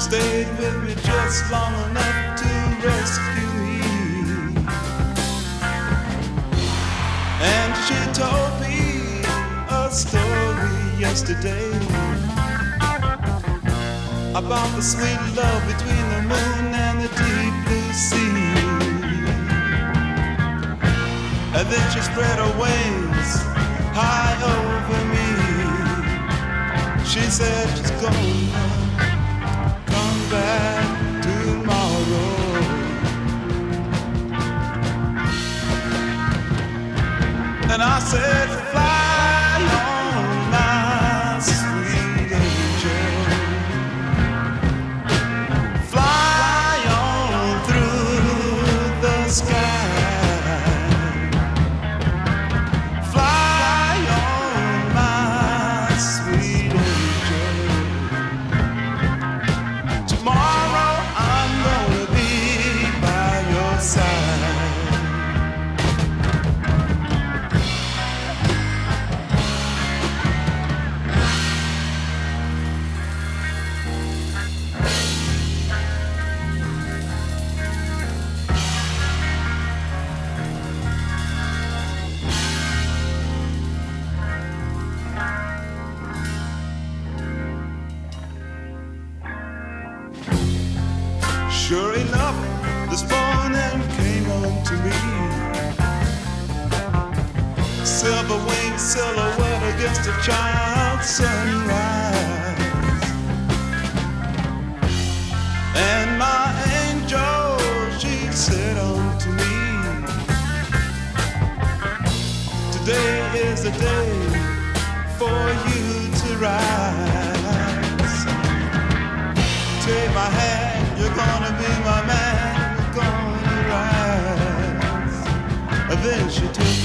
stayed with me just long enough to rescue me. And she told me a story yesterday about the sweet love between the moon and the deep blue sea. And then she spread her wings high over me. She said she's gonna come back tomorrow. And I said, fly on, my sweet angel. Fly on through the sky. Fly on, my sweet angel. Tomorrow I'm gonna be by your side. Sure enough, this morning came on to me. Silver winged silhouette against a child's sunrise. And my angel, she said unto me, today is the day for you to rise. Take my hand, you're gonna be my man, you're gonna rise. And then she took